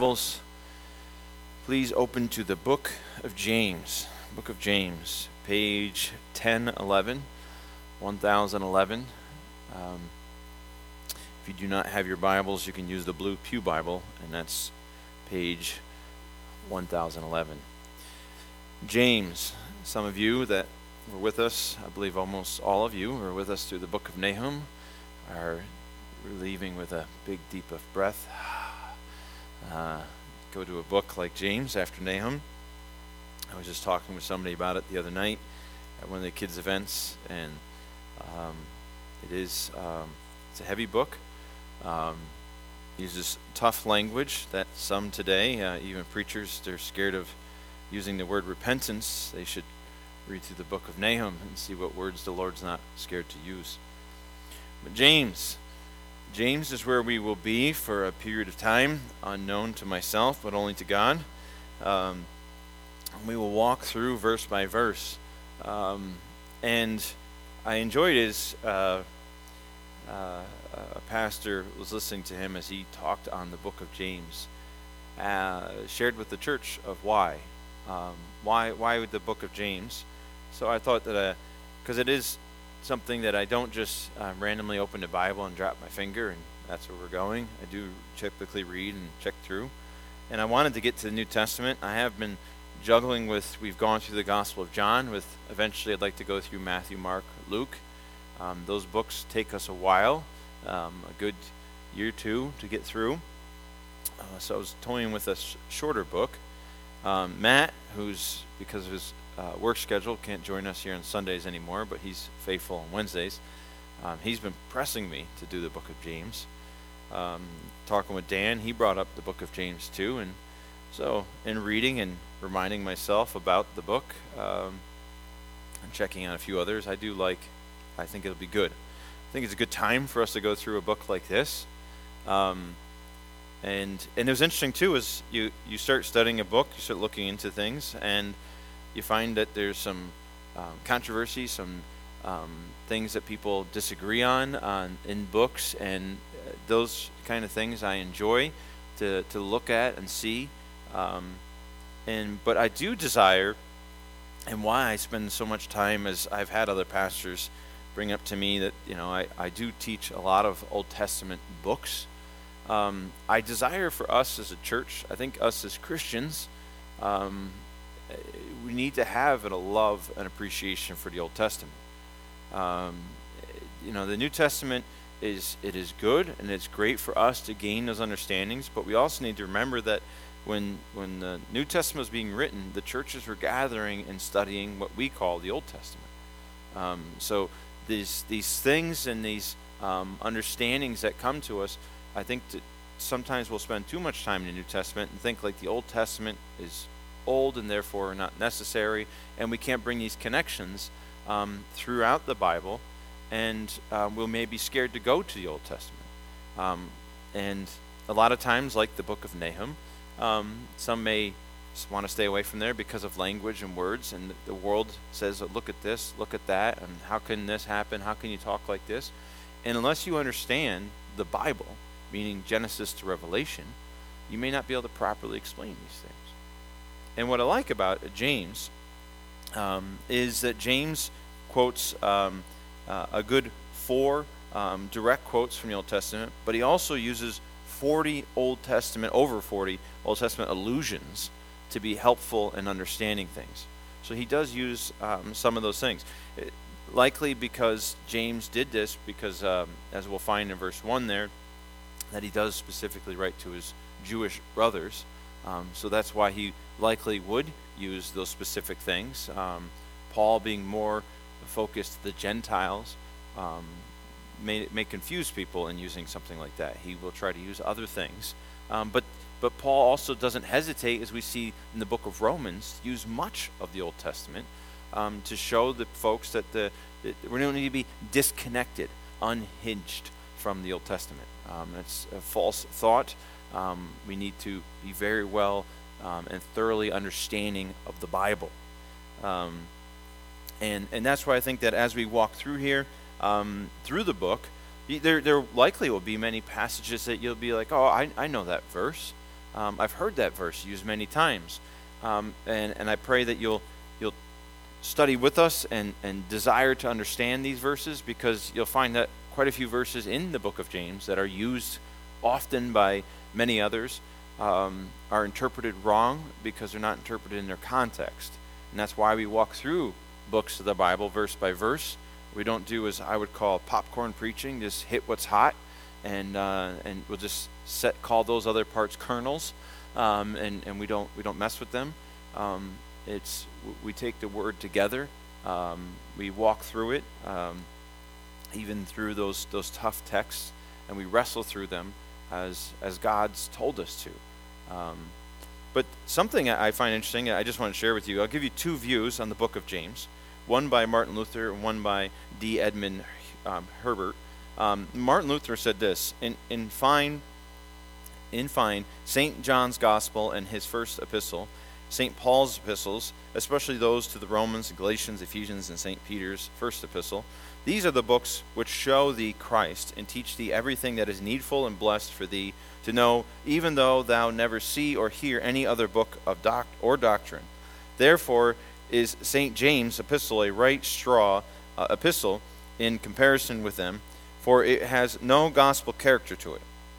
Bibles, please open to the book of James, page 1011, 1011. If you do not have your Bibles, you can use the Blue Pew Bible, and that's page 1011. James, some of you that were with us, I believe almost all of you were with us through the book of Nahum, are relieving with a big deep of breath. Go to a book like James after Nahum. I was just talking with somebody about it the other night at one of the kids' events, and it's a heavy book. Uses tough language that some today, even preachers, they're scared of using the word repentance. They should read through the book of Nahum and see what words the Lord's not scared to use. But James is where we will be for a period of time, unknown to myself, but only to God. We will walk through verse by verse. And I enjoyed his, a pastor was listening to him as he talked on the book of James, shared with the church of why would the book of James. So I thought that, because it is something that I don't just randomly open the Bible and drop my finger and that's where we're going. I do typically read and check through. And I wanted to get to the New Testament. I have been juggling we've gone through the Gospel of John, eventually I'd like to go through Matthew, Mark, Luke. Those books take us a while, a good year or two to get through. So I was toying with a shorter book. Matt, who's, because of his work schedule, can't join us here on Sundays anymore, but he's faithful on Wednesdays. He's been pressing me to do the book of James. Talking with Dan, he brought up the book of James too, and so in reading and reminding myself about the book and checking out a few others, I think it'll be good. I think it's a good time for us to go through a book like this. And it was interesting too, as you start studying a book, you start looking into things, and you find that there's some controversy, some things that people disagree on in books, and those kind of things I enjoy to look at and see. But I do desire, and why I spend so much time, as I've had other pastors bring up to me that I do teach a lot of Old Testament books. I desire for us as a church, I think us as Christians, we need to have a love and appreciation for the Old Testament. The New Testament is good, and it's great for us to gain those understandings, but we also need to remember that when the New Testament was being written, the churches were gathering and studying what we call the Old Testament. So these things and these understandings that come to us, I think that sometimes we'll spend too much time in the New Testament and think like the Old Testament is old and therefore not necessary, and we can't bring these connections throughout the Bible, and we'll maybe be scared to go to the Old Testament. And a lot of times, like the book of Nahum, some may want to stay away from there because of language and words, and the world says, look at this, look at that, and how can this happen, how can you talk like this? And unless you understand the Bible, meaning Genesis to Revelation, you may not be able to properly explain these things. And what I like about James is that James quotes a good 4 direct quotes from the Old Testament, but he also uses over 40 Old Testament allusions to be helpful in understanding things. So he does use some of those things. Likely because James did this, because as we'll find in verse 1 there, that he does specifically write to his Jewish brothers. So that's why he likely would use those specific things. Paul, being more focused to the Gentiles, may confuse people in using something like that. He will try to use other things. But Paul also doesn't hesitate, as we see in the book of Romans, to use much of the Old Testament to show the folks that we don't need to be disconnected, unhinged from the Old Testament. That's a false thought. We need to be very well and thoroughly understanding of the Bible. And that's why I think that as we walk through here, through the book, there likely will be many passages that you'll be like, oh, I know that verse. I've heard that verse used many times, and I pray that you'll study with us and desire to understand these verses, because you'll find that quite a few verses in the book of James that are used often by many others are interpreted wrong because they're not interpreted in their context. And that's why we walk through books of the Bible verse by verse. We don't do, as I would call, popcorn preaching, just hit what's hot, and we'll just call those other parts kernels, and we don't mess with them. We take the word together. We walk through it, even through those tough texts, and we wrestle through them as God's told us to. But something I find interesting, I just want to share with you. I'll give you two views on the book of James, one by Martin Luther and one by D. Edmund Herbert. Martin Luther said this: in fine, St. John's Gospel and his first epistle, St. Paul's epistles, especially those to the Romans, Galatians, Ephesians, and St. Peter's first epistle, these are the books which show thee Christ and teach thee everything that is needful and blessed for thee to know, even though thou never see or hear any other book of doctrine. Therefore is St. James' epistle a right straw epistle in comparison with them, for it has no gospel character to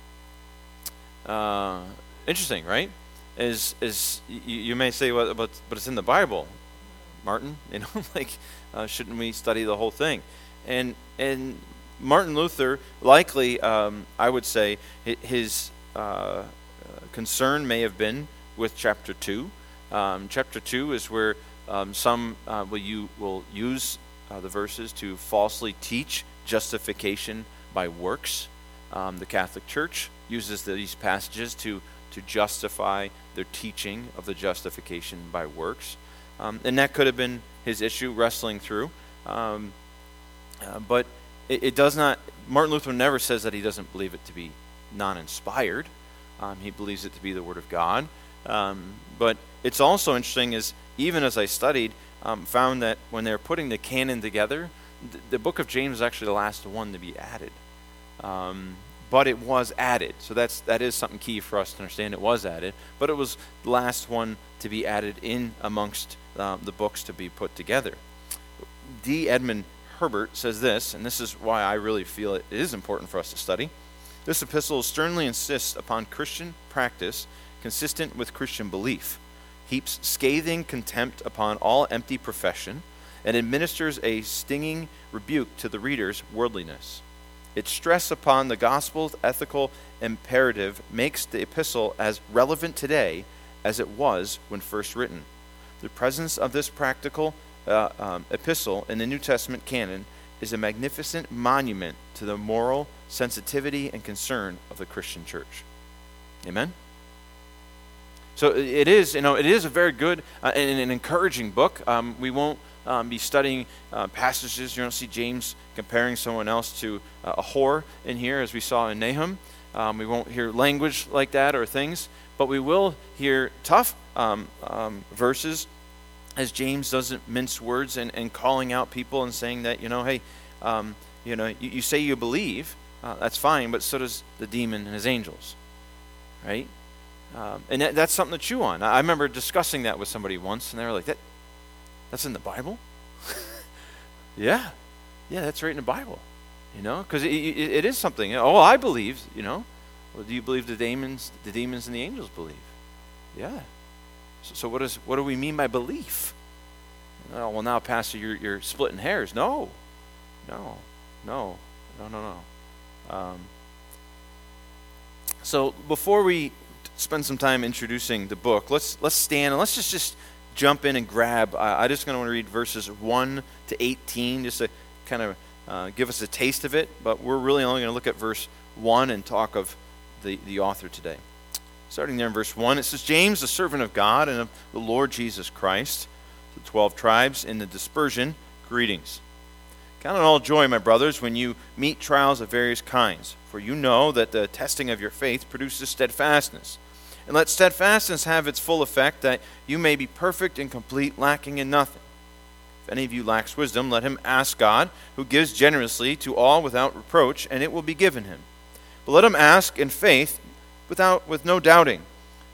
it. Interesting, right? You may say, well, but it's in the Bible, Martin. Shouldn't we study the whole thing? And Martin Luther, likely, I would say, his concern may have been with chapter 2. Chapter 2 is where some will use the verses to falsely teach justification by works. The Catholic Church uses these passages to justify their teaching of the justification by works. And that could have been his issue wrestling through. But it does not, Martin Luther never says that he doesn't believe it to be non-inspired. He believes it to be the Word of God. But it's also interesting, is even as I studied, found that when they're putting the canon together, the book of James is actually the last one to be added. But it was added. So that is something key for us to understand. It was added, but it was the last one to be added in amongst the books to be put together. D. Edmund Herbert says this, and this is why I really feel it is important for us to study. This epistle sternly insists upon Christian practice consistent with Christian belief, heaps scathing contempt upon all empty profession, and administers a stinging rebuke to the reader's worldliness. Its stress upon the gospel's ethical imperative makes the epistle as relevant today as it was when first written. The presence of this practical epistle in the New Testament canon is a magnificent monument to the moral sensitivity and concern of the Christian church. Amen? So it is a very good and an encouraging book. We won't be studying passages. You don't see James comparing someone else to a whore in here, as we saw in Nahum. We won't hear language like that or things, but we will hear tough verses, as James doesn't mince words and calling out people and saying that, hey, you say you believe, that's fine, but so does the demon and his angels, right? And that's something to chew on. I remember discussing that with somebody once, and they were like, that's in the Bible? Yeah, that's right in the Bible, because it is something. Oh, I believe, Well, do you believe the demons and the angels believe? Yeah. So what do we mean by belief? Oh, well, now, Pastor, you're splitting hairs. No. So before we spend some time introducing the book, let's stand and let's just jump in and grab. I just going to read verses 1 to 18, just to kind of give us a taste of it. But we're really only going to look at verse 1 and talk of the author today. Starting there in verse 1, it says, James, the servant of God and of the Lord Jesus Christ, to the 12 tribes in the dispersion, greetings. Count it all joy, my brothers, when you meet trials of various kinds, for you know that the testing of your faith produces steadfastness. And let steadfastness have its full effect, that you may be perfect and complete, lacking in nothing. If any of you lacks wisdom, let him ask God, who gives generously to all without reproach, and it will be given him. But let him ask in faith, with no doubting.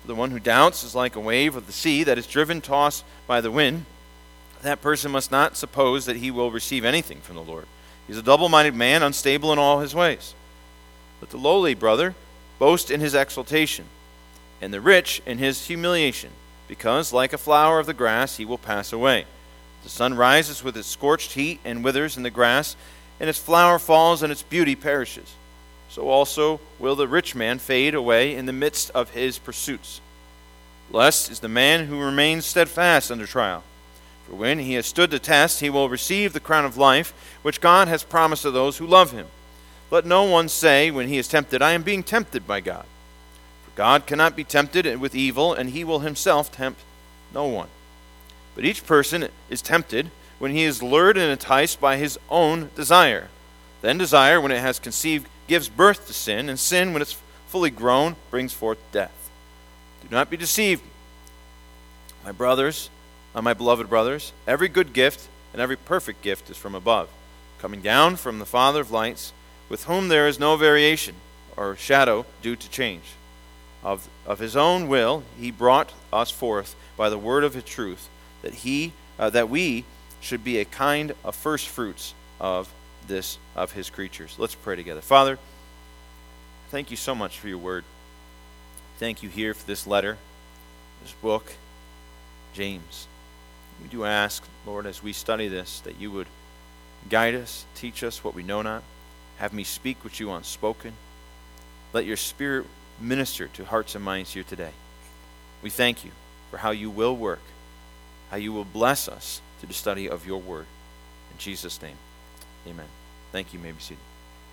the one who doubts is like a wave of the sea that is driven, tossed by the wind. That person must not suppose that he will receive anything from the Lord. He's a double-minded man, unstable in all his ways. Let the lowly brother boast in his exaltation, and the rich in his humiliation, because like a flower of the grass he will pass away. The sun rises with its scorched heat and withers in the grass, and its flower falls and its beauty perishes. So also will the rich man fade away in the midst of his pursuits. Blessed is the man who remains steadfast under trial. For when he has stood the test, he will receive the crown of life, which God has promised to those who love him. Let no one say when he is tempted, I am being tempted by God. For God cannot be tempted with evil, and he will himself tempt no one. But each person is tempted when he is lured and enticed by his own desire. Then desire, when it has conceived, gives birth to sin, and sin, when it's fully grown, brings forth death. Do not be deceived, my brothers, my beloved brothers. Every good gift and every perfect gift is from above, coming down from the Father of lights, with whom there is no variation or shadow due to change. Of his own will he brought us forth by the word of his truth, that we should be a kind of first fruits of his creatures. Let's pray together. Father, thank you so much for your word. Thank you here for this letter, this book, James. We do ask, Lord, as we study this, that you would guide us, teach us what we know not. Have me speak what you want spoken. Let your Spirit minister to hearts and minds here today. We thank you for how you will work, how you will bless us through the study of your word. In Jesus' name, amen. Thank you. You may be seated.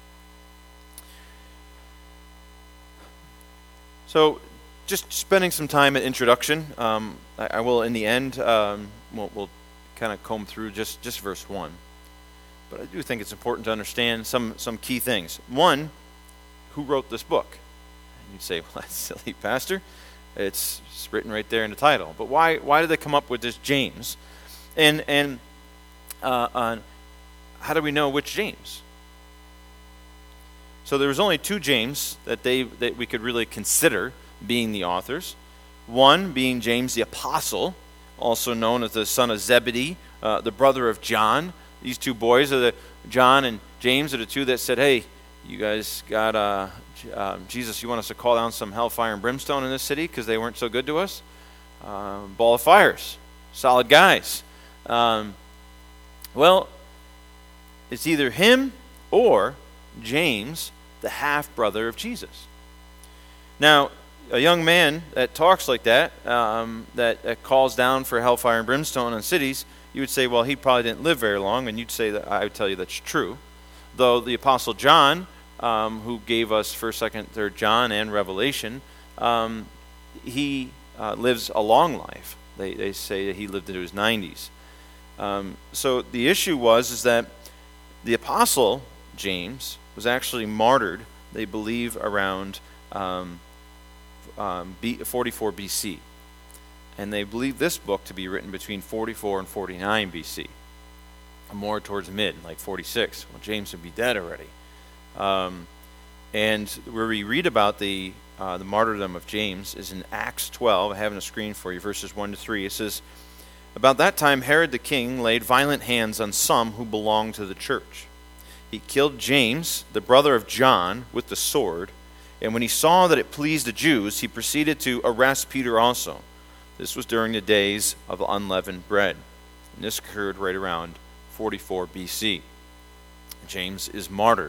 So, just spending some time at introduction. I will, in the end, we'll kind of comb through just verse 1. But I do think it's important to understand some key things. One, who wrote this book? And you'd say, well, that's silly, Pastor. It's written right there in the title. But why did they come up with this James? And how do we know which James? So there was only two James that we could really consider being the authors. One being James the Apostle, also known as the son of Zebedee, the brother of John. These two boys, John and James, are the two that said, hey, you guys got, Jesus, you want us to call down some hellfire and brimstone in this city because they weren't so good to us? Ball of fires. Solid guys. Well, it's either him or James, the half-brother of Jesus. Now, a young man that talks like that, that calls down for hellfire and brimstone in cities, you would say, well, he probably didn't live very long, and you'd say that I would tell you that's true. Though the Apostle John, who gave us 1st, 2nd, 3rd John and Revelation, he lives a long life. They say that he lived into his 90s. So the issue is that the Apostle James was actually martyred, they believe, around 44 BC. And they believe this book to be written between 44 and 49 BC. More towards mid, like 46. Well, James would be dead already. And where we read about the martyrdom of James is in Acts 12. I have on a screen for you, verses 1 to 3. It says, about that time Herod the king laid violent hands on some who belonged to the church. He killed James, the brother of John, with the sword, and when he saw that it pleased the Jews, he proceeded to arrest Peter also. This was during the days of unleavened bread. And this occurred right around 44 BC. James is martyred.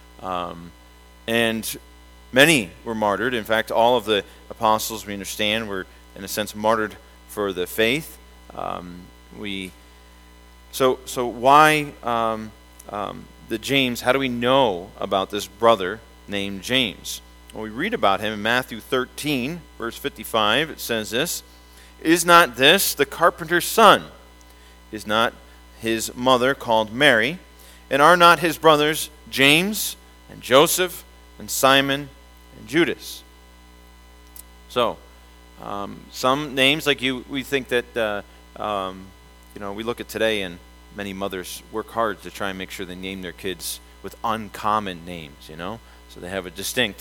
And many were martyred. In fact, all of the apostles, we understand, were, in a sense, martyred for the faith. So why the James? How do we know about this brother named James? Well, we read about him in Matthew 13, verse 55. It says this, is not this the carpenter's son? Is not his mother called Mary? And are not his brothers James and Joseph and Simon and Judas? So, some names, like we think that, we look at today and many mothers work hard to try and make sure they name their kids with uncommon names, So they have a distinct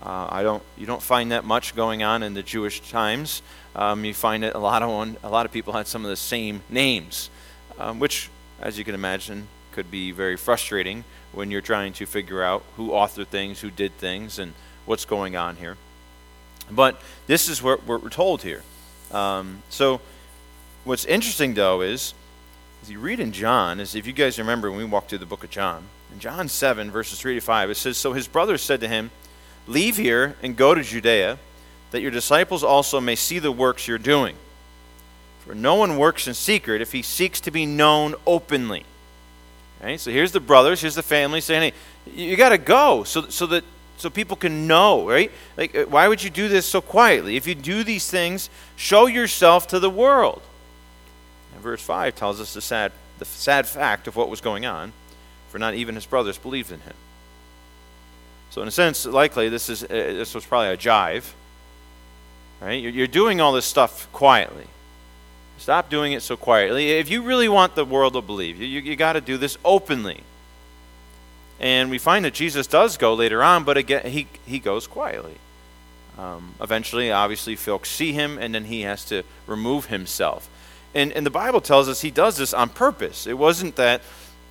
You don't find that much going on in the Jewish times. You find that a lot of people had some of the same names, which, as you can imagine, could be very frustrating when you're trying to figure out who authored things, who did things, and what's going on here. But this is what we're told here. So what's interesting, though, is as you read in John, as if you guys remember when we walked through the book of John, in John 7, verses 3 to 5, it says, "So his brothers said to him, 'Leave here and go to Judea, that your disciples also may see the works you're doing. For no one works in secret if he seeks to be known openly.'" Right? So here's the brothers, here's the family saying, "Hey, you got to go so people can know," right? Like, why would you do this so quietly? If you do these things, show yourself to the world. And verse 5 tells us the sad fact of what was going on, for not even his brothers believed in him. So in a sense, likely this was probably a jive, right? You're doing all this stuff quietly. Stop doing it so quietly. If you really want the world to believe, you got to do this openly. And we find that Jesus does go later on, but again, he goes quietly. Eventually, obviously, folks see him, and then he has to remove himself. And the Bible tells us he does this on purpose. It wasn't that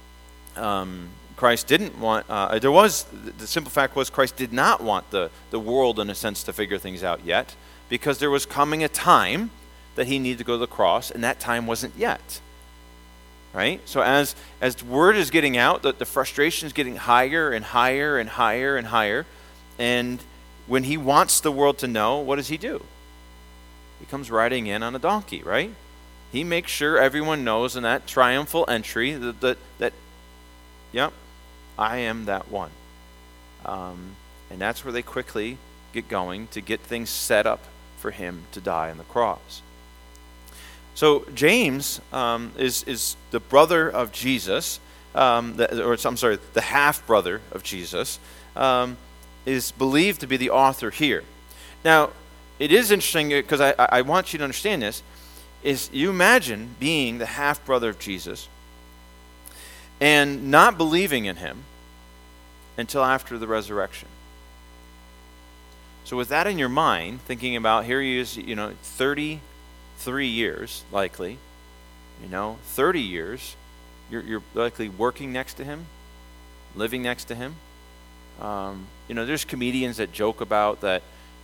Christ didn't want, the simple fact was Christ did not want the world, in a sense, to figure things out yet, because there was coming a time that he needed to go to the cross, and that time wasn't yet. Right? So as the word is getting out, the frustration is getting higher and higher and higher and higher, and when he wants the world to know, what does he do? He comes riding in on a donkey, right? He makes sure everyone knows in that triumphal entry that yep, I am that one. And that's where they quickly get going to get things set up for him to die on the cross. So James is the brother of Jesus, the half-brother of Jesus, is believed to be the author here. Now, it is interesting because I want you to understand this, is you imagine being the half-brother of Jesus and not believing in him until after the resurrection. So with that in your mind, thinking about here he is, 33 years, likely, 30 years, you're likely working next to him, living next to him. There's comedians that joke about that,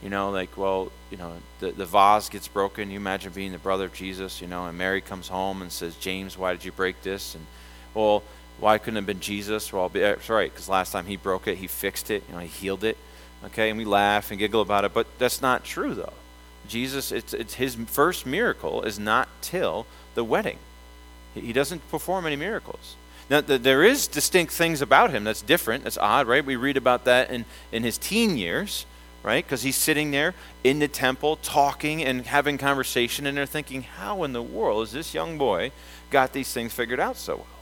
the vase gets broken. You imagine being the brother of Jesus, and Mary comes home and says, "James, why did you break this?" And, well, why couldn't it have been Jesus? Well, that's right, because last time he broke it, he fixed it, he healed it. Okay, and we laugh and giggle about it, but that's not true, though. Jesus, it's his first miracle is not till the wedding. He doesn't perform any miracles. Now, there is distinct things about him that's different, that's odd, right? We read about that in his teen years, right? Because he's sitting there in the temple talking and having conversation, and they're thinking, how in the world has this young boy got these things figured out so well?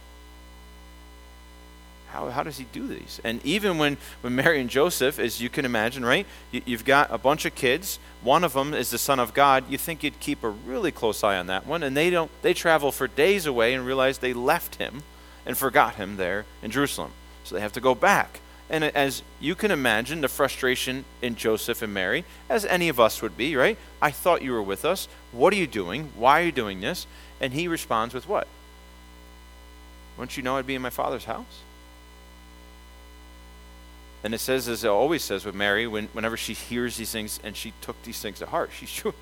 How does he do these? And even when Mary and Joseph, as you can imagine, right? You've got a bunch of kids. One of them is the Son of God. You think you'd keep a really close eye on that one. And they travel for days away and realize they left him and forgot him there in Jerusalem. So they have to go back. And as you can imagine, the frustration in Joseph and Mary, as any of us would be, right? I thought you were with us. What are you doing? Why are you doing this? And he responds with what? Wouldn't you know I'd be in my Father's house? And it says, as it always says with Mary, whenever she hears these things, and she took these things to heart, she's true.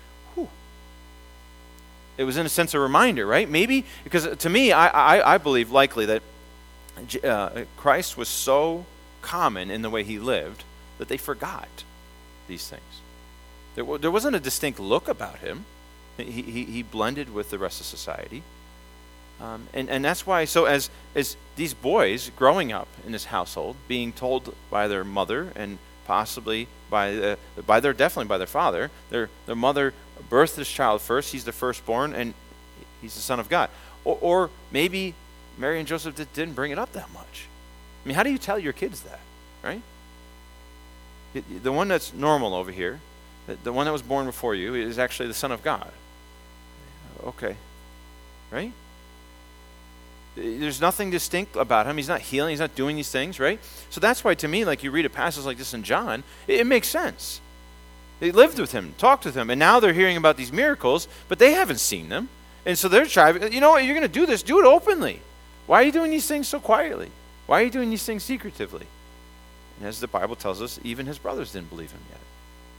It was in a sense a reminder, right? Maybe, because to me, I believe likely that Christ was so common in the way he lived that they forgot these things. There wasn't a distinct look about him. He blended with the rest of society. And that's why, so as these boys growing up in this household, being told by their mother and possibly definitely by their father, their mother birthed this child first, he's the firstborn, and he's the Son of God. Or maybe Mary and Joseph didn't bring it up that much. I mean, how do you tell your kids that, right? The one that's normal over here, the one that was born before you, is actually the Son of God. Okay, right? There's nothing distinct about him. He's not healing. He's not doing these things, right? So that's why, to me, like you read a passage like this in John, it makes sense. They lived with him, talked with him, and now they're hearing about these miracles, but they haven't seen them. And so they're trying, you know what, you're going to do this, do it openly. Why are you doing these things so quietly? Why are you doing these things secretively? And as the Bible tells us, even his brothers didn't believe him yet.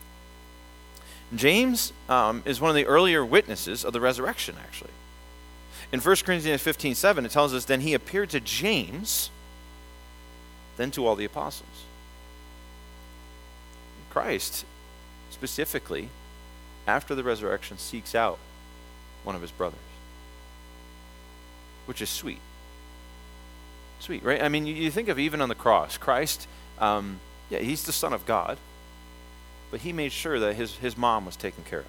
James is one of the earlier witnesses of the resurrection, actually. In 1 Corinthians 15:7, it tells us, then he appeared to James, then to all the apostles. Christ, specifically, after the resurrection, seeks out one of his brothers, which is sweet. Sweet, right? I mean, you think of even on the cross, Christ, he's the Son of God, but he made sure that his mom was taken care of.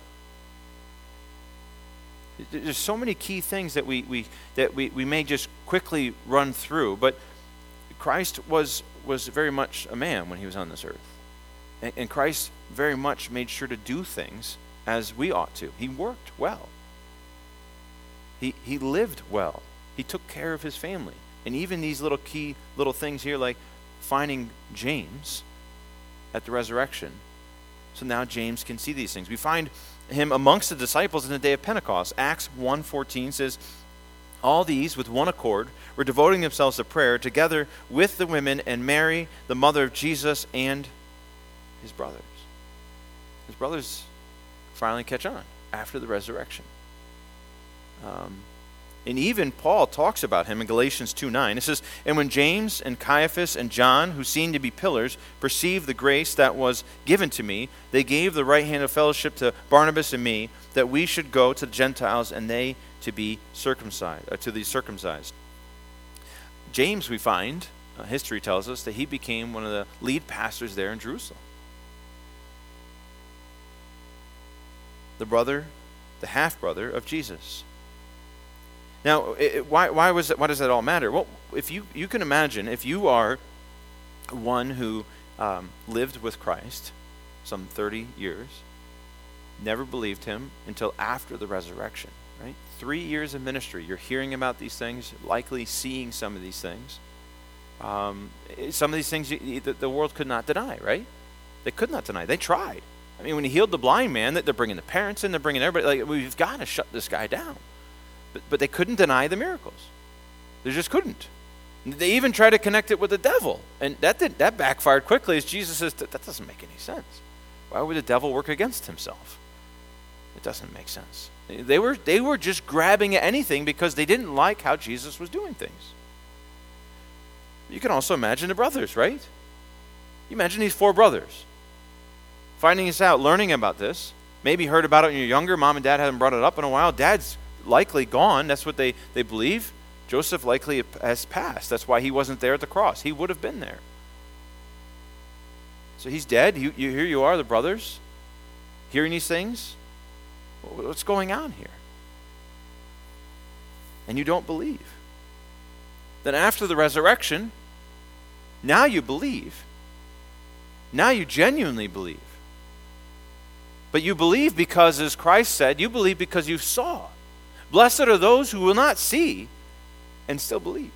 There's so many key things that we may just quickly run through, but Christ was very much a man when he was on this earth. And Christ very much made sure to do things as we ought to. He worked well. He lived well. He took care of his family. And even these little key little things here, like finding James at the resurrection. So now James can see these things. We find him amongst the disciples in the day of Pentecost. Acts 1:14 says, all these with one accord were devoting themselves to prayer together with the women and Mary, the mother of Jesus, and his brothers. His brothers finally catch on after the resurrection. And even Paul talks about him in Galatians 2:9. It says, and when James and Caiaphas and John, who seemed to be pillars, perceived the grace that was given to me, they gave the right hand of fellowship to Barnabas and me, that we should go to the Gentiles and they to be circumcised, to the circumcised. James, we find, history tells us, that he became one of the lead pastors there in Jerusalem. The brother, the half-brother of Jesus. Now, why does that all matter? Well, if you can imagine, if you are one who lived with Christ some 30 years, never believed him until after the resurrection, right? 3 years of ministry, you're hearing about these things, likely seeing some of these things. Some of these things the world could not deny, right? They could not deny. They tried. I mean, when he healed the blind man, they're bringing the parents in, they're bringing everybody. Like, we've got to shut this guy down. But they couldn't deny the miracles. They just couldn't. They even tried to connect it with the devil. And that backfired quickly, as Jesus says, that doesn't make any sense. Why would the devil work against himself? It doesn't make sense. They were just grabbing at anything because they didn't like how Jesus was doing things. You can also imagine the brothers, right? You imagine these 4 brothers finding this out, learning about this. Maybe heard about it when you're younger. Mom and dad haven't brought it up in a while. Dad's likely gone. That's what they believe. Joseph likely has passed. That's why he wasn't there at the cross. He would have been there. So he's dead. Here you are, the brothers, hearing these things. What's going on here? And you don't believe. Then after the resurrection, now you believe. Now you genuinely believe. But you believe because, as Christ said, you believe because you saw. Blessed are those who will not see and still believe.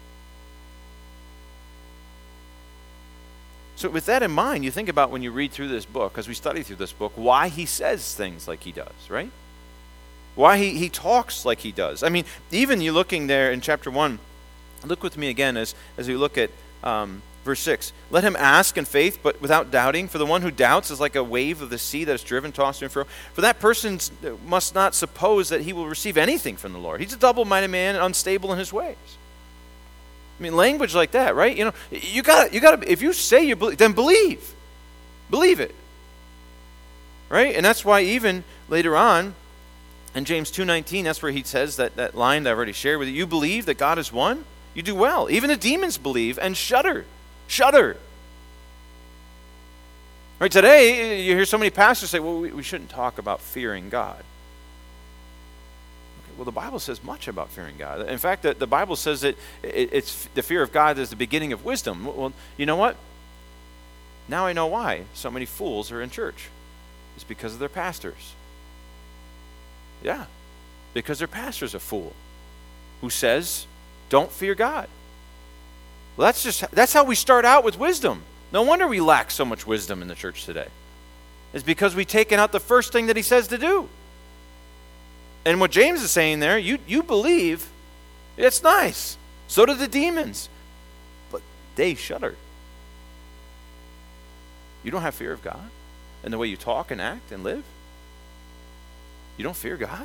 So with that in mind, you think about when you read through this book, as we study through this book, why he says things like he does, right? Why he talks like he does. I mean, even you looking there in chapter 1, look with me again as we look at verse 6. Let him ask in faith, but without doubting. For the one who doubts is like a wave of the sea that is driven, tossed to and fro. For that person must not suppose that he will receive anything from the Lord. He's a double-minded man, unstable in his ways. I mean, language like that, right? You know, you got if you say you believe, then believe. Believe it. Right? And that's why even later on, in James 2:19, that's where he says that line that I've already shared with you. You believe that God is one? You do well. Even the demons believe and shudder. Shudder. Right, today, you hear so many pastors say, well, we shouldn't talk about fearing God. Okay, well, the Bible says much about fearing God. In fact, the Bible says that it's the fear of God is the beginning of wisdom. Well, you know what? Now I know why so many fools are in church. It's because of their pastors. Yeah, because their pastor's a fool who says don't fear God. Well, that's how we start out with wisdom. No wonder we lack so much wisdom in the church today. It's because we've taken out the first thing that he says to do. And what James is saying there, you believe, it's nice. So do the demons. But they shudder. You don't have fear of God in the way you talk and act and live? You don't fear God?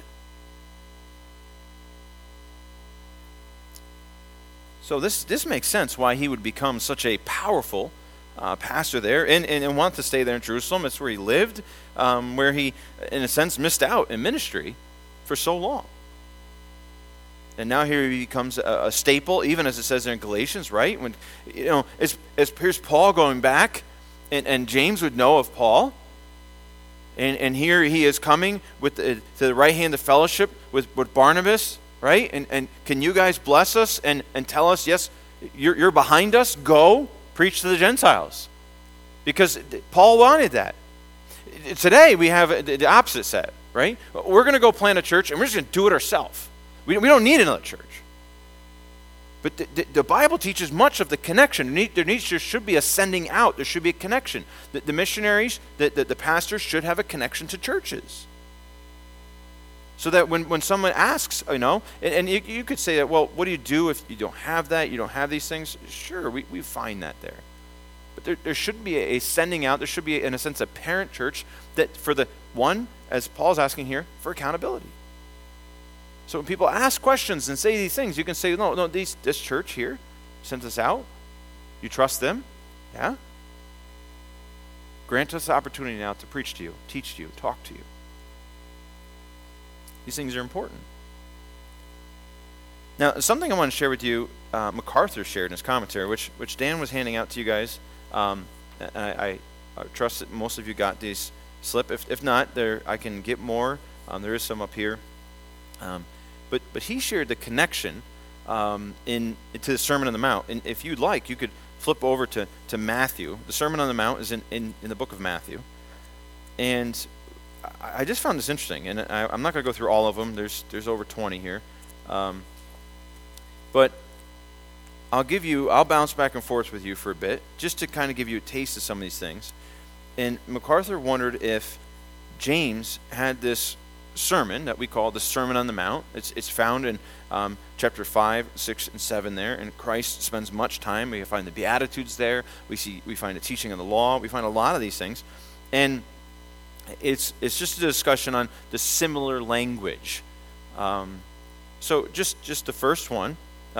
So this makes sense why he would become such a powerful pastor there and want to stay there in Jerusalem. It's where he lived, where he, in a sense, missed out in ministry for so long. And now here he becomes a staple, even as it says there in Galatians, right? When, here's Paul going back, and James would know of Paul. And here he is coming to the right hand of fellowship with Barnabas, right? And can you guys bless us and tell us, yes, you're behind us, go preach to the Gentiles. Because Paul wanted that. Today we have the opposite set, right? We're going to go plant a church and we're just going to do it ourselves. We don't need another church. But the Bible teaches much of the connection. There should be a sending out. There should be a connection. The missionaries, the pastors should have a connection to churches. So that when someone asks, and you could say that, well, what do you do if you don't have that? You don't have these things? Sure, we find that there. But there should be a sending out. There should be, in a sense, a parent church that for the one, as Paul's asking here, for accountability. So when people ask questions and say these things, you can say, no, this church here sent us out. You trust them? Yeah? Grant us the opportunity now to preach to you, teach to you, talk to you. These things are important. Now, something I want to share with you, MacArthur shared in his commentary, which Dan was handing out to you guys. And I trust that most of you got these slip. If not, I can get more. There is some up here. But he shared the connection to the Sermon on the Mount. And if you'd like, you could flip over to Matthew. The Sermon on the Mount is in the book of Matthew. And I just found this interesting. And I'm not going to go through all of them. There's over 20 here. But I'll bounce back and forth with you for a bit, just to kind of give you a taste of some of these things. And MacArthur wondered if James had this sermon that we call the Sermon on the Mount. It's found in chapter 5, 6, and 7 there, and Christ spends much time. We find the Beatitudes there. We find the teaching of the law. We find a lot of these things, and it's just a discussion on the similar language. So just the first one,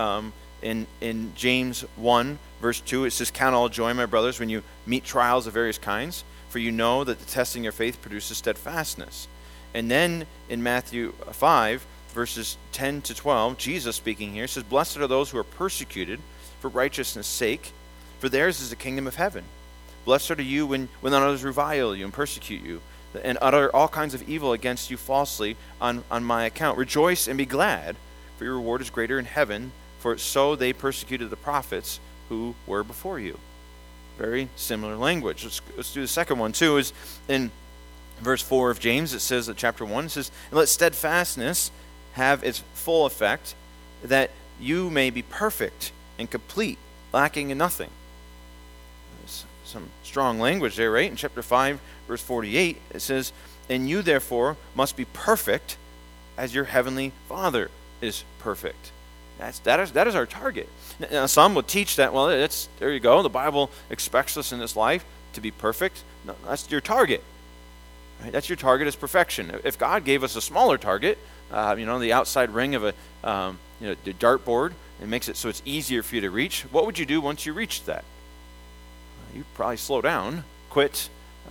in James 1, verse 2, it says, "Count all joy, my brothers, when you meet trials of various kinds, for you know that the testing of your faith produces steadfastness." And then in Matthew 5, verses 10 to 12, Jesus speaking here says, "Blessed are those who are persecuted for righteousness' sake, for theirs is the kingdom of heaven. Blessed are you when others revile you and persecute you, and utter all kinds of evil against you falsely on my account. Rejoice and be glad, for your reward is greater in heaven, for so they persecuted the prophets who were before you." Very similar language. Let's do the second one too. Is in verse 4 of James, it says at chapter 1, it says, "And let steadfastness have its full effect, that you may be perfect and complete, lacking in nothing." There's some strong language there, right? In chapter 5, verse 48, it says, "And you therefore must be perfect as your heavenly Father is perfect." That is our target. Now, some will teach that, well, there you go. The Bible expects us in this life to be perfect. No, that's your target. Right? That's your target, is perfection. If God gave us a smaller target, the outside ring of the dartboard, and makes it so it's easier for you to reach, what would you do once you reached that? You'd probably slow down, quit.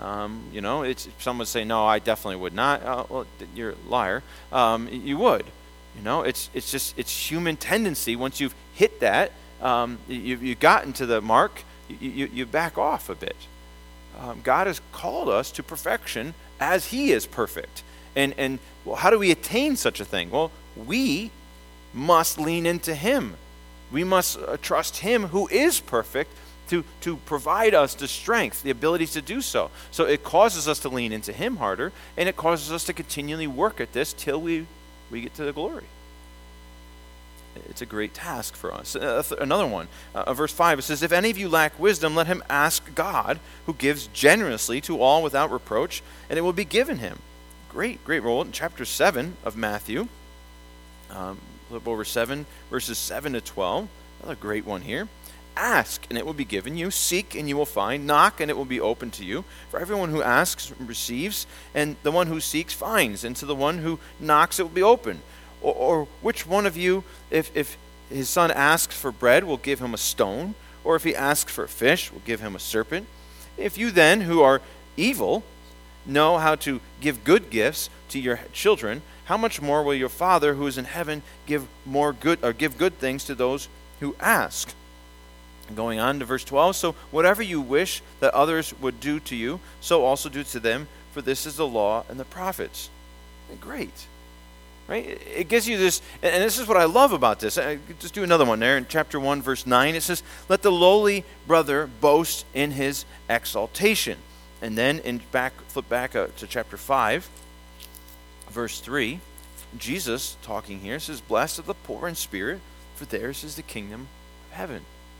Some would say, "No, I definitely would not." Well, you're a liar. You would. It's human tendency. Once you've hit that, you've gotten to the mark, you back off a bit. God has called us to perfection as He is perfect. And well, how do we attain such a thing? Well, we must lean into Him. We must trust Him who is perfect to provide us the strength, the ability to do so. So it causes us to lean into Him harder, and it causes us to continually work at this till we get to the glory. It's a great task for us. Another one, verse 5, it says, if any of you lack wisdom, let him ask God, who gives generously to all without reproach, and it will be given him. Great role. In chapter 7 of Matthew, flip over 7, verses 7 to 12. Another great one here. Ask, and it will be given you. Seek, and you will find. Knock, and it will be open to you. For everyone who asks receives, and the one who seeks finds. And to the one who knocks, it will be open. Or which one of you, if his son asks for bread, will give him a stone? Or if he asks for a fish, will give him a serpent? If you then, who are evil, know how to give good gifts to your children, how much more will your Father who is in heaven give good things to those who ask? Going on to verse 12, so whatever you wish that others would do to you, so also do to them, for this is the law and the prophets. Great. Right? It gives you this, and this is what I love about this. Just do another one there in chapter 1, verse 9. It says, let the lowly brother boast in his exaltation. And then flip back to chapter 5, verse 3. Jesus talking here says, blessed are the poor in spirit, for theirs is the kingdom of heaven.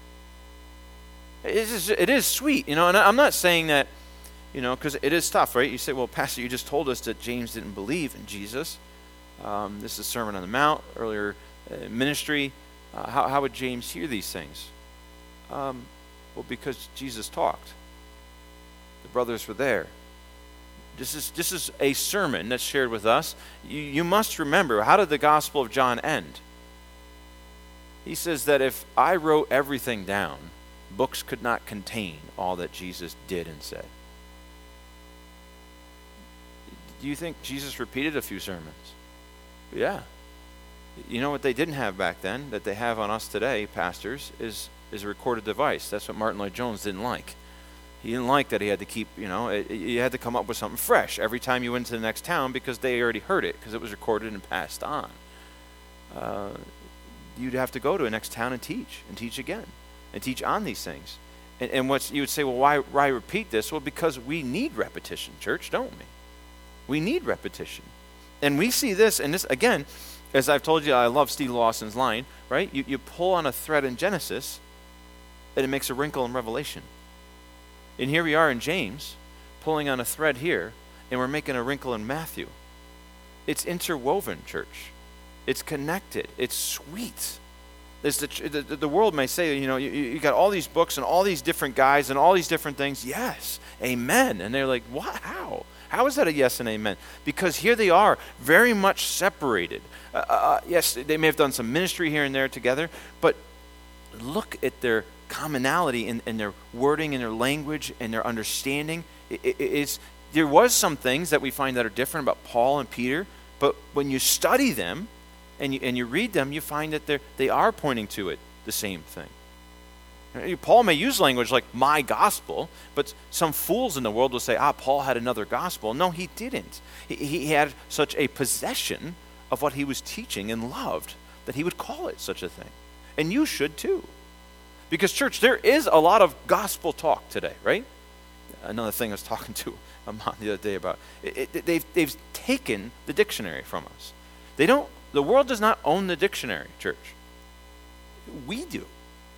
It is sweet, and I'm not saying that, because it is tough, right? You say, well, Pastor, you just told us that James didn't believe in Jesus. This is Sermon on the Mount, earlier ministry. How would James hear these things? Well, because Jesus talked. The brothers were there. This is a sermon that's shared with us. You must remember, how did the Gospel of John end? He says that if I wrote everything down, books could not contain all that Jesus did and said. Do you think Jesus repeated a few sermons? Yeah. You know what they didn't have back then that they have on us today, pastors, is a recorded device. That's what Martin Lloyd-Jones didn't like. He didn't like that he had to keep, you had to come up with something fresh every time you went to the next town because they already heard it because it was recorded and passed on. You'd have to go to the next town and teach again, and teach on these things. And what you would say, well, why repeat this? Well, because we need repetition, church, don't we? We need repetition. And we see this, and this, again, as I've told you, I love Steve Lawson's line, right? You pull on a thread in Genesis, and it makes a wrinkle in Revelation. And here we are in James, pulling on a thread here, and we're making a wrinkle in Matthew. It's interwoven, church. It's connected. It's sweet. The world may say, you got all these books and all these different guys and all these different things. Yes, amen. And they're like, what? How? How is that a yes and amen? Because here they are, very much separated. Yes, they may have done some ministry here and there together, but look at their commonality in their wording, in their language, and their understanding. There was some things that we find that are different about Paul and Peter, but when you study them and you read them, you find that they are pointing to it, the same thing. Paul may use language like my gospel, but some fools in the world will say, Paul had another gospel. No, he didn't. He had such a possession of what he was teaching and loved that he would call it such a thing. And you should too. Because, church, there is a lot of gospel talk today, right? Another thing I was talking to a mom the other day about. They've taken the dictionary from us. The world does not own the dictionary, church. We do.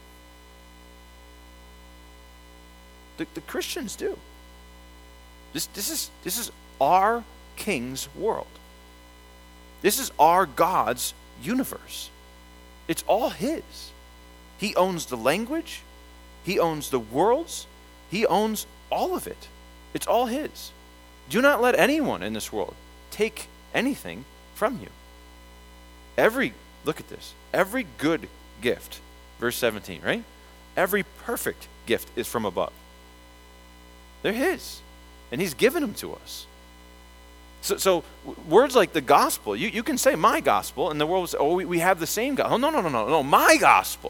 The Christians do. This is our King's world. This is our God's universe. It's all his. He owns the language. He owns the worlds. He owns all of it. It's all his. Do not let anyone in this world take anything from you. Look at this. Every good gift, verse 17, right? Every perfect gift is from above. They're his. And he's given them to us. So words like the gospel, you can say my gospel, and the world will say, we have the same gospel. Oh, no. My gospel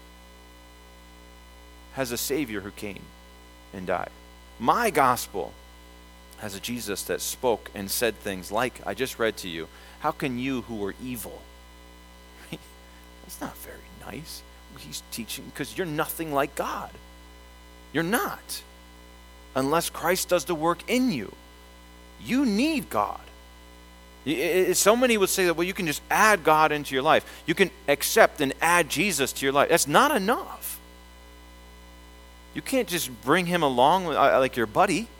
has a Savior who came and died. My gospel has a Jesus that spoke and said things like I just read to you. How can you who are evil? That's not very nice. He's teaching because you're nothing like God. You're not. Unless Christ does the work in you. You need God. So many would say that, well, you can just add God into your life. You can accept and add Jesus to your life. That's not enough. You can't just bring him along like your buddy.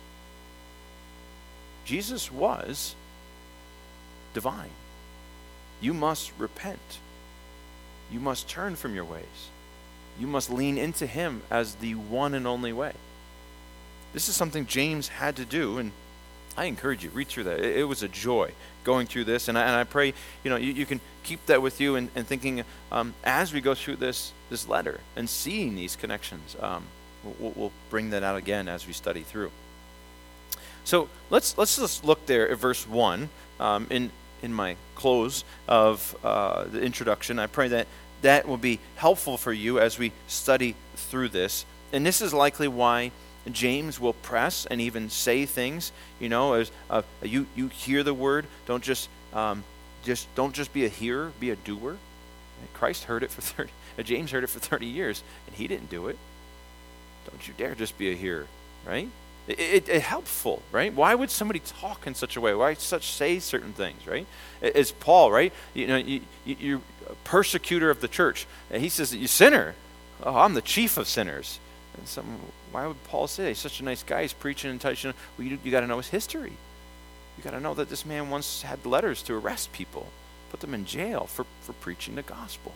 Jesus was divine. You must repent. You must turn from your ways. You must lean into him as the one and only way. This is something James had to do, and I encourage you, read through that. It was a joy going through this, and I pray you can keep that with you and thinking as we go through this letter and seeing these connections. We'll bring that out again as we study through. So let's just look there at verse 1 in my close of the introduction. I pray that will be helpful for you as we study through this. And this is likely why James will press and even say things, as you hear the word, don't just be a hearer, be a doer. Christ heard it James heard it for 30 years, and he didn't do it. Don't you dare just be a hearer, right? It helpful, right? Why would somebody talk in such a way? Why say certain things, right? As Paul, right? You're a persecutor of the church, and he says that you sinner. Oh, I'm the chief of sinners. And why would Paul say that? He's such a nice guy. He's preaching and teaching. Well, you got to know his history. You got to know that this man once had letters to arrest people, put them in jail for preaching the gospel.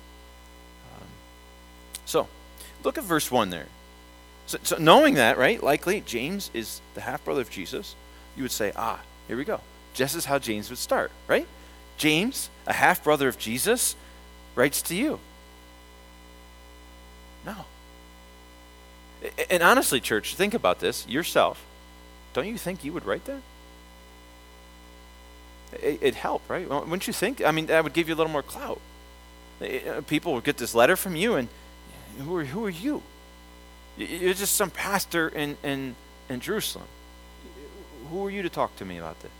So, look at verse 1 there. So knowing that, right, likely James is the half-brother of Jesus, you would say, here we go. Just as how James would start, right? James, a half-brother of Jesus, writes to you. No. And honestly, church, think about this yourself. Don't you think you would write that? It'd help, right? Wouldn't you think? I mean, that would give you a little more clout. People would get this letter from you, and who are you? You're just some pastor in Jerusalem. Who are you to talk to me about this?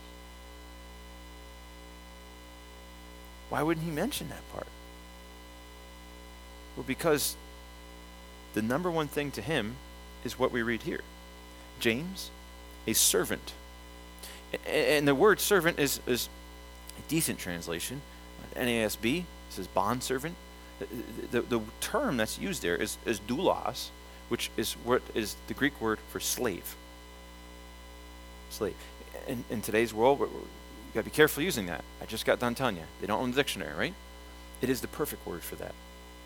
Why wouldn't he mention that part? Well, because the number one thing to him is what we read here. James, a servant. And the word servant is a decent translation. NASB says bondservant. The term that's used there is doulos, which is what is the Greek word for slave. Slave. In today's world, you got to be careful using that. I just got done telling you. They don't own the dictionary, right? It is the perfect word for that.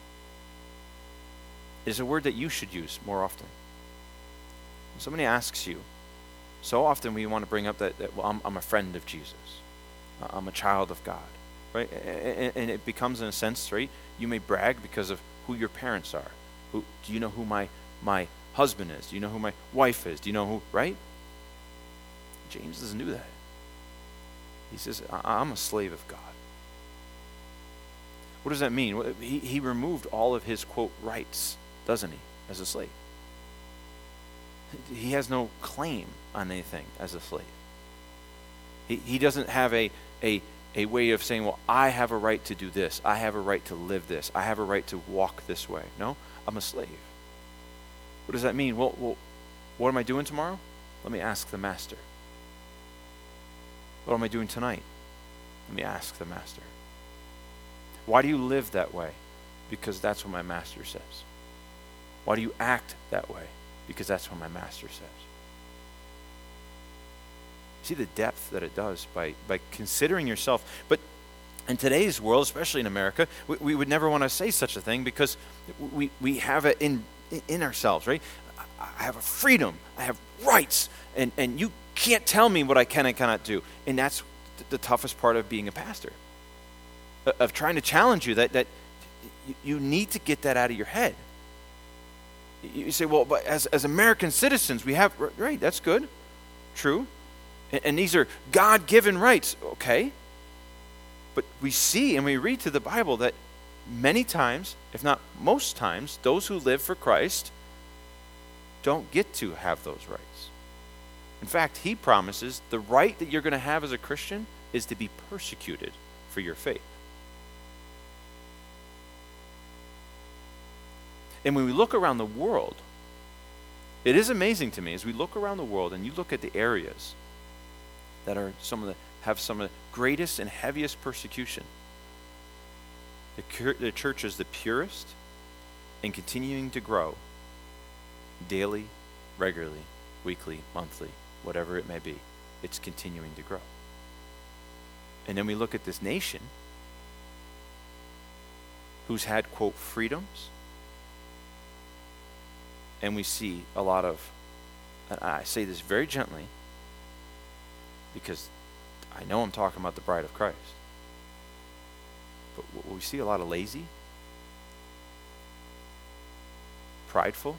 It is a word that you should use more often. When somebody asks you, so often we want to bring up that well, I'm a friend of Jesus. I'm a child of God, right? And it becomes, in a sense, right? You may brag because of who your parents are. Do you know who my husband is? Do you know who my wife is? Do you know who, right? James doesn't do that. He says, I'm a slave of God. What does that mean? He removed all of his, quote, rights, doesn't he, as a slave? He has no claim on anything as a slave. He doesn't have a way of saying, well, I have a right to do this. I have a right to live this. I have a right to walk this way. No, I'm a slave. What does that mean? Well, what am I doing tomorrow? Let me ask the master. What am I doing tonight? Let me ask the master. Why do you live that way? Because that's what my master says. Why do you act that way? Because that's what my master says. See the depth that it does by considering yourself. But in today's world, especially in America, we would never want to say such a thing because we have it in ourselves, right? I have a freedom. I have rights. And you can't tell me what I can and cannot do. And that's the toughest part of being a pastor. Of trying to challenge you that you need to get that out of your head. You say, well, but as American citizens, we have, right, that's good, true. And these are God-given rights, okay. But we see and we read through the Bible that many times, if not most times, those who live for Christ don't get to have those rights. In fact, he promises the right that you're going to have as a Christian is to be persecuted for your faith. And when we look around the world, it is amazing to me as we look around the world and you look at the areas that are some of have some of the greatest and heaviest persecution. The church is the purest and continuing to grow daily, regularly, weekly, monthly, whatever it may be. It's continuing to grow. And then we look at this nation who's had, quote, freedoms, and we see a lot of, and I say this very gently because I know I'm talking about the bride of Christ, but we see a lot of lazy, prideful,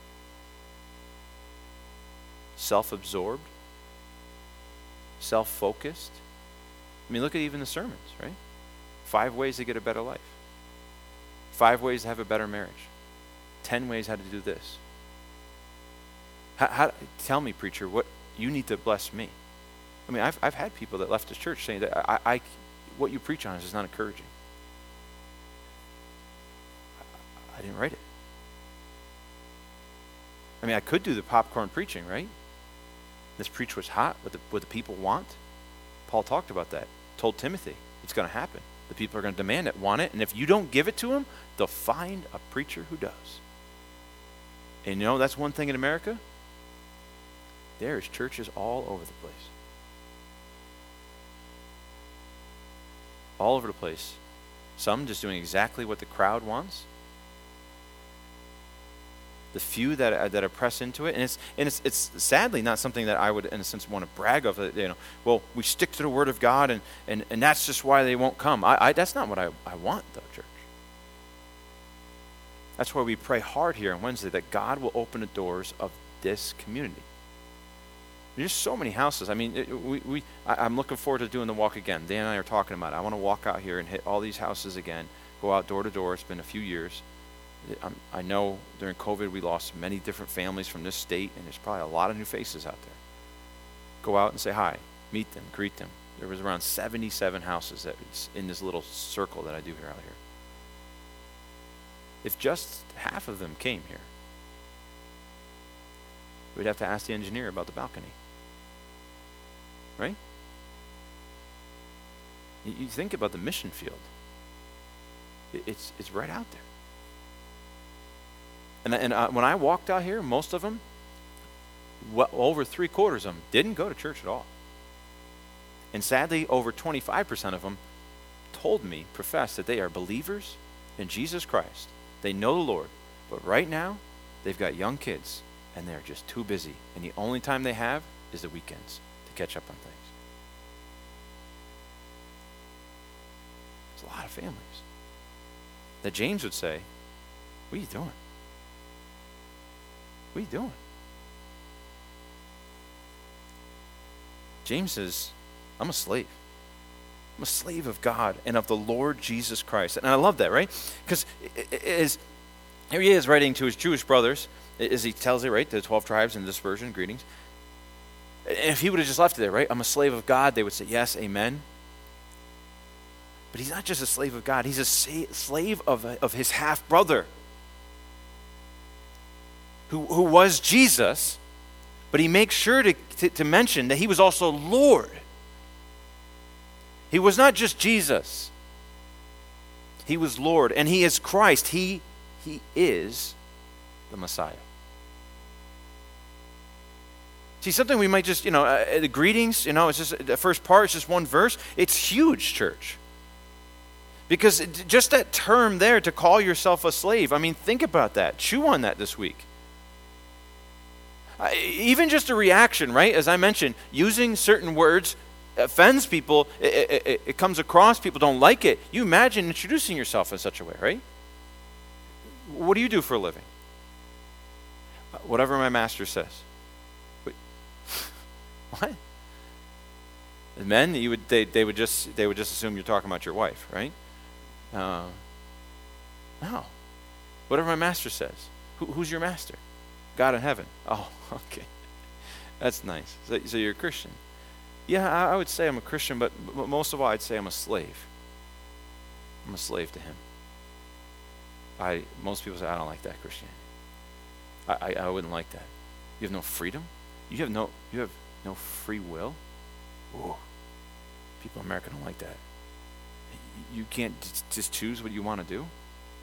self-absorbed, self-focused. I mean, look at even the sermons, right? 5 ways to get a better life. 5 ways to have a better marriage. 10 ways how to do this. Tell me, preacher, what you need to bless me. I mean, I've had people that left the church saying that what you preach on is not encouraging. I didn't write it. I mean, I could do the popcorn preaching, right? This preach was hot, what the people want. Paul talked about that. Told Timothy, it's going to happen. The people are going to demand it, want it, and if you don't give it to them, they'll find a preacher who does. And you know, that's one thing in America. There's churches all over the place. All over the place. Some just doing exactly what the crowd wants. The few that are pressed into it, and it's sadly not something that I would, in a sense, want to brag of. Well, we stick to the Word of God, and that's just why they won't come. That's not what I want, though, church. That's why we pray hard here on Wednesday that God will open the doors of this community. There's so many houses. I mean, I'm looking forward to doing the walk again. Dan and I are talking about it. I want to walk out here and hit all these houses again, go out door to door. It's been a few years. I know during COVID we lost many different families from this state, and there's probably a lot of new faces out there. Go out and say hi, meet them, greet them. There was around 77 houses that's in this little circle that I do here out here. If just half of them came here, we'd have to ask the engineer about the balcony. Right? You think about the mission field. It's right out there. And when I walked out here, most of them, over 3/4 of them, didn't go to church at all. And sadly, over 25% of them told me, professed that they are believers in Jesus Christ. They know the Lord. But right now, they've got young kids, and they're just too busy. And the only time they have is the weekends to catch up on things. There's a lot of families that James would say, what are you doing? What are you doing? James says, I'm a slave. I'm a slave of God and of the Lord Jesus Christ. And I love that, right? Because here he is writing to his Jewish brothers, as he tells it, right? The 12 tribes in dispersion, greetings. And if he would have just left it there, right? I'm a slave of God, they would say, yes, amen. But he's not just a slave of God. He's a slave of his half-brother, who was Jesus, but he makes sure to mention that he was also Lord. He was not just Jesus. He was Lord, and he is Christ. He is the Messiah. See, something we might just, the greetings, it's just the first part, it's just one verse. It's huge, church. Because just that term there, to call yourself a slave, I mean, think about that. Chew on that this week. Even just a reaction, right? As I mentioned, using certain words offends people. It comes across, people don't like it. You imagine introducing yourself in such a way, right? What do you do for a living? Whatever my master says. Wait. What? Men, they would just assume you're talking about your wife, right? No. Whatever my master says. Who's your master? God in heaven. Oh, okay. That's nice. So you're a Christian. Yeah, I would say I'm a Christian, but most of all, I'd say I'm a slave. I'm a slave to him. Most people say, I don't like that Christianity. I wouldn't like that. You have no freedom? You have no free will? Ooh. People in America don't like that. You can't just choose what you want to do.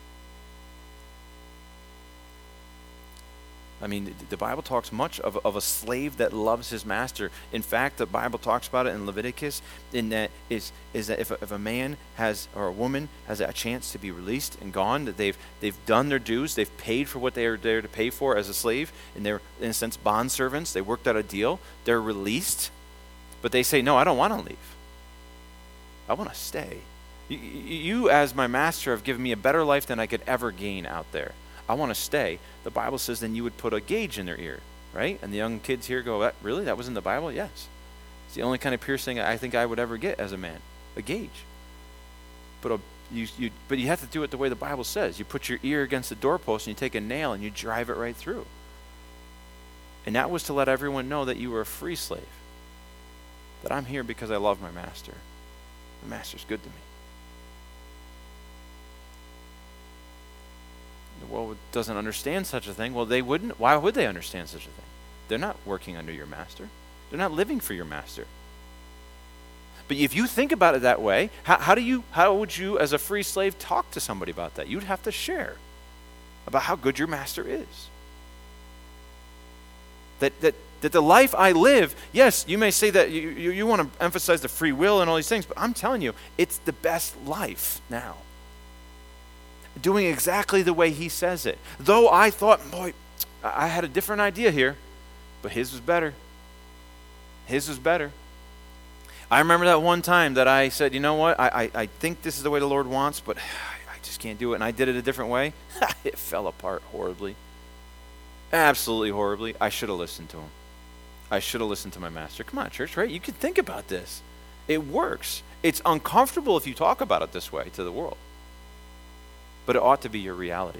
I mean, the Bible talks much of a slave that loves his master. In fact, the Bible talks about it in Leviticus, in that is that if a man has, or a woman has a chance to be released and gone, that they've done their dues, they've paid for what they are there to pay for as a slave, and they're, in a sense, bond servants, they worked out a deal, they're released, but they say, no, I don't want to leave. I want to stay. You, as my master, have given me a better life than I could ever gain out there. I want to stay. The Bible says then you would put a gauge in their ear, right? And the young kids here go, really? That was in the Bible? Yes. It's the only kind of piercing I think I would ever get as a man, a gauge. But you have to do it the way the Bible says. You put your ear against the doorpost and you take a nail and you drive it right through. And that was to let everyone know that you were a free slave. That I'm here because I love my master. My master's good to me. The world doesn't understand such a thing. Well, they wouldn't. Why would they understand such a thing? They're not working under your master. They're not living for your master. But if you think about it that way, how would you, as a free slave, talk to somebody about that? You'd have to share about how good your master is. That the life I live, yes, you may say that you want to emphasize the free will and all these things, but I'm telling you, it's the best life now. Doing exactly the way he says it. Though I thought, boy, I had a different idea here, but his was better. His was better. I remember that one time that I said, you know what, I think this is the way the Lord wants, but I just can't do it, and I did it a different way. It fell apart horribly. Absolutely horribly. I should have listened to him. I should have listened to my master. Come on, church, right? You can think about this. It works. It's uncomfortable if you talk about it this way to the world. But it ought to be your reality.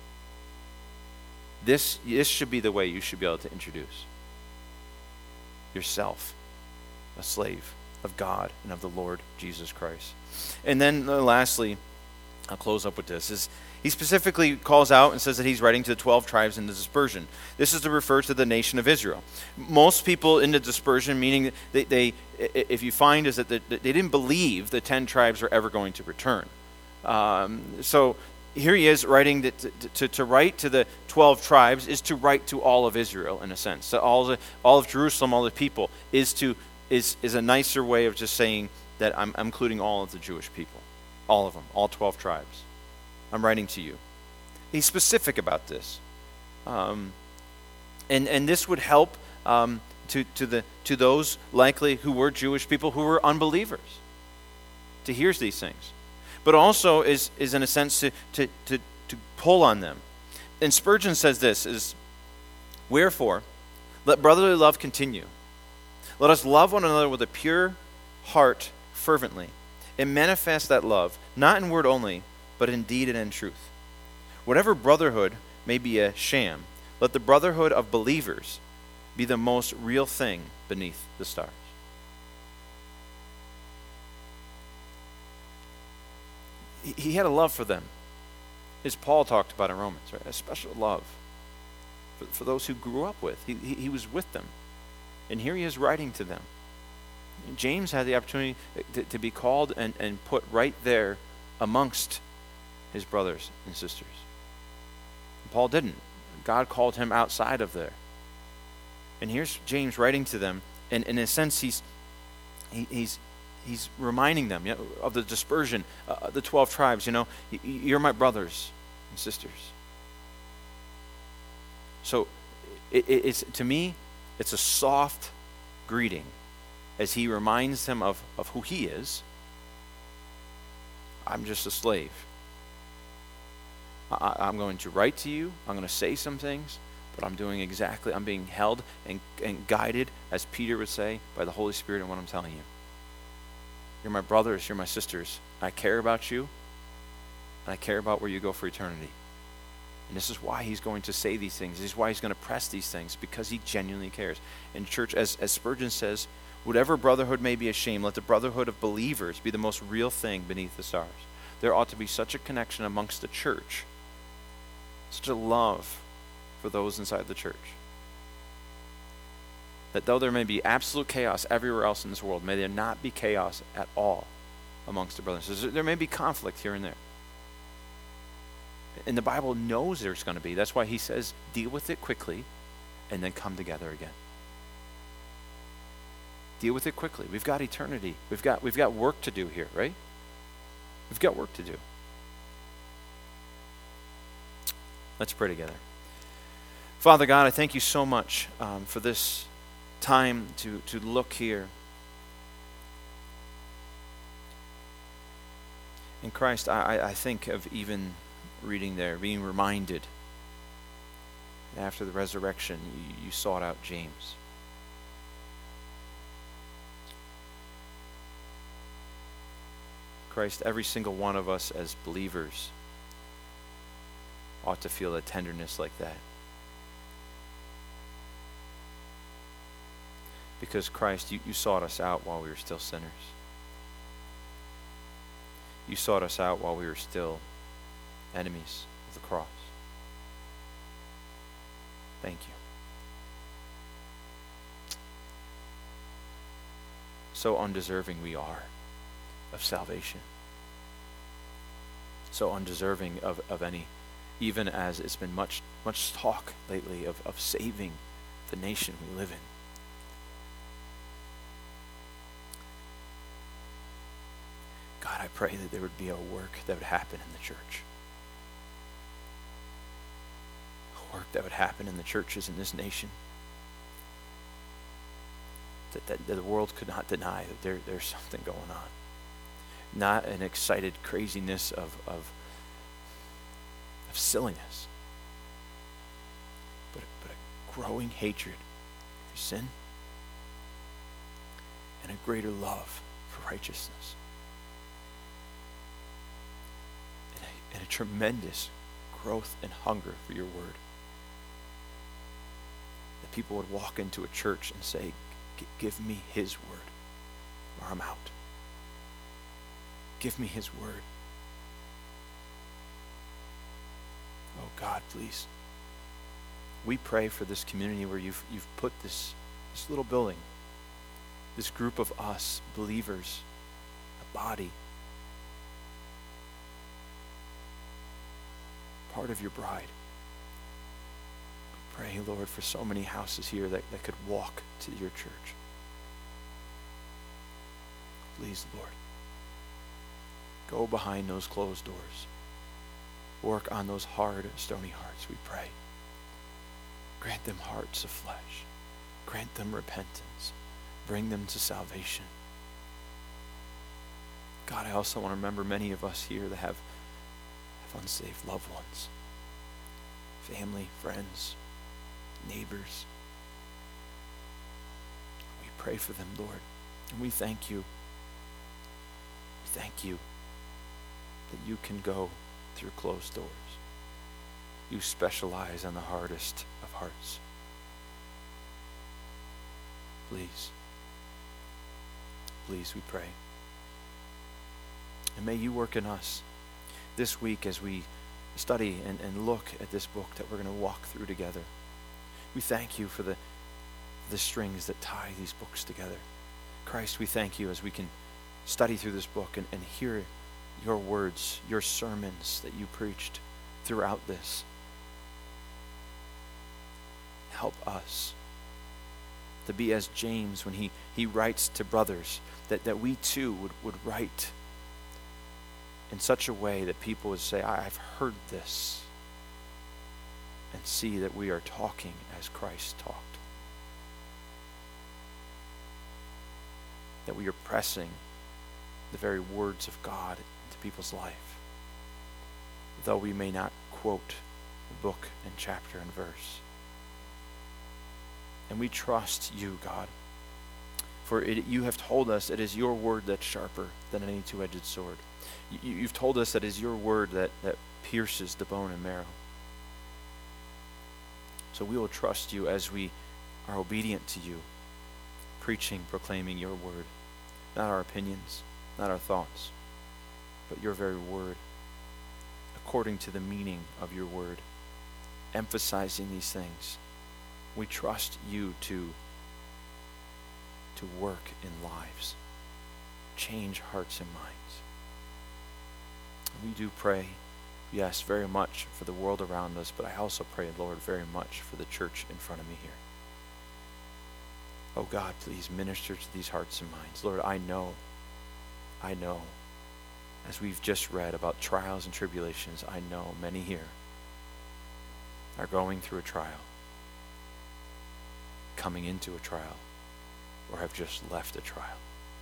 This should be the way you should be able to introduce yourself, a slave of God and of the Lord Jesus Christ. And then lastly, I'll close up with this, is he specifically calls out and says that he's writing to the 12 tribes in the dispersion. This is to refer to the nation of Israel. Most people in the dispersion, meaning they if you find, is that they didn't believe the 10 tribes are ever going to return. So here he is writing to write to the 12 tribes is to write to all of Israel, in a sense. So all of Jerusalem, all the people, is a nicer way of just saying that I'm including all of the Jewish people. All of them, all 12 tribes. I'm writing to you. He's specific about this. And this would help to those likely who were Jewish people who were unbelievers to hear these things. But also is in a sense to pull on them. And Spurgeon says this, is, wherefore, let brotherly love continue. Let us love one another with a pure heart fervently, and manifest that love, not in word only, but in deed and in truth. Whatever brotherhood may be a sham, let the brotherhood of believers be the most real thing beneath the stars. He had a love for them, as Paul talked about in Romans, right? A special love for those who grew up with. He was with them. And here he is writing to them. James had the opportunity to be called and put right there amongst his brothers and sisters. Paul didn't. God called him outside of there. And here's James writing to them, and in a sense he's reminding them, of the dispersion, the 12 tribes. You're my brothers and sisters. So it's, to me, it's a soft greeting as he reminds them of who he is. I'm just a slave. I'm going to write to you. I'm going to say some things, but I'm being held and guided, as Peter would say, by the Holy Spirit in what I'm telling you. You're my brothers, you're my sisters. I care about you, and I care about where you go for eternity. And this is why he's going to say these things. This is why he's going to press these things, because he genuinely cares. And church, as Spurgeon says, whatever brotherhood may be a shame, let the brotherhood of believers be the most real thing beneath the stars. There ought to be such a connection amongst the church, such a love for those inside the church, that though there may be absolute chaos everywhere else in this world, may there not be chaos at all amongst the brothers and sisters. There may be conflict here and there. And the Bible knows there's going to be. That's why he says, deal with it quickly and then come together again. Deal with it quickly. We've got eternity. We've got work to do here, right? We've got work to do. Let's pray together. Father God, I thank you so much for this time to look here. In Christ, I think of even reading there, being reminded after the resurrection, you sought out James. Christ, every single one of us as believers ought to feel a tenderness like that. Because Christ, you sought us out while we were still sinners. You sought us out while we were still enemies of the cross. Thank you. So undeserving we are of salvation. So undeserving of any, even as it's been much talk lately of saving the nation we live in. God, I pray that there would be a work that would happen in the church. A work that would happen in the churches in this nation. That the world could not deny that there's something going on. Not an excited craziness of silliness, but a growing hatred for sin and a greater love for righteousness. And a tremendous growth and hunger for your word. That people would walk into a church and say, give me his word or I'm out. Give me his word. Oh God, please. We pray for this community where you've put this little building, this group of us, believers, a body, part of your bride. We pray, Lord, for so many houses here that could walk to your church. Please, Lord, go behind those closed doors. Work on those hard, stony hearts, we pray. Grant them hearts of flesh. Grant them repentance. Bring them to salvation. God, I also want to remember many of us here that have unsaved loved ones, family, friends, neighbors. We pray for them, Lord, and we thank you. We thank you that you can go through closed doors. You specialize on the hardest of hearts. Please, we pray. And may you work in us this week as we study and look at this book that we're going to walk through together. We thank you for the strings that tie these books together. Christ, we thank you as we can study through this book and hear your words, your sermons that you preached throughout this. Help us to be as James when he writes to brothers, that we too would write in such a way that people would say, I've heard this, and see that we are talking as Christ talked. That we are pressing the very words of God into people's life, though we may not quote the book and chapter and verse. And we trust you, God, for you have told us it is your word that's sharper than any two-edged sword. You've told us that it is your word that pierces the bone and marrow. So we will trust you as we are obedient to you, preaching, proclaiming your word, not our opinions, not our thoughts, but your very word, according to the meaning of your word, emphasizing these things. We trust you to to work in lives, change hearts and minds. We do pray, yes, very much for the world around us, but I also pray, Lord, very much for the church in front of me here. Oh God, please minister to these hearts and minds. Lord, I know, as we've just read about trials and tribulations, I know many here are going through a trial, coming into a trial, or have just left a trial.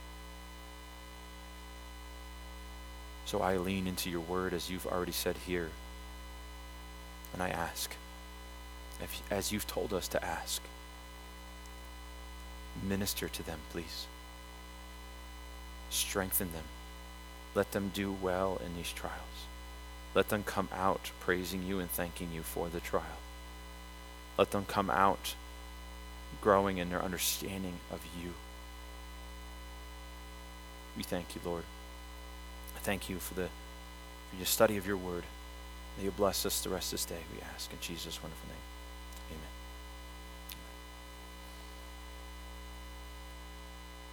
So I lean into your word, as you've already said here, and I ask, as you've told us to ask, minister to them, please. Strengthen them. Let them do well in these trials. Let them come out praising you and thanking you for the trial. Let them come out growing in their understanding of you. We thank you, Lord. I thank you for your study of your word. May you bless us the rest of this day, we ask in Jesus' wonderful name.